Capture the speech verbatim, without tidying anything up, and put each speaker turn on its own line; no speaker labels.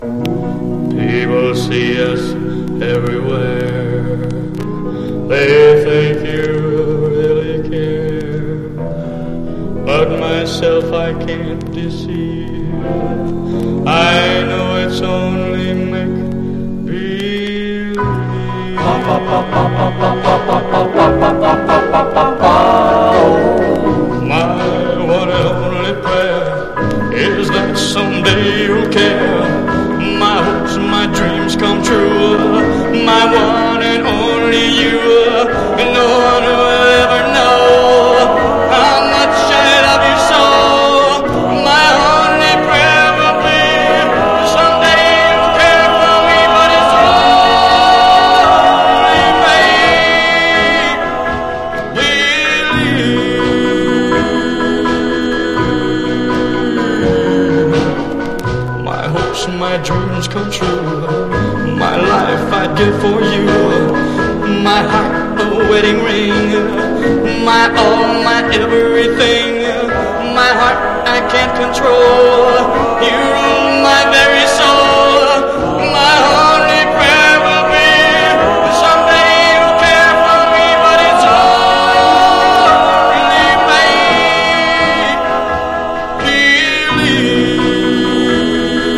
People see us everywhere. They think you really care. But myself I can't deceive. I know it's only make-believe. My one and only prayer is that someday you'll care. My hopes and my dreams come true. My one and only you. No one will ever know how much I love you so. My only prayer will be someday you'll care for me, but it's only make-believe. My hopes and my dreams come true. My life I'd give for you. My heart, a wedding ring. My all, my everything. My heart I can't control. You rule my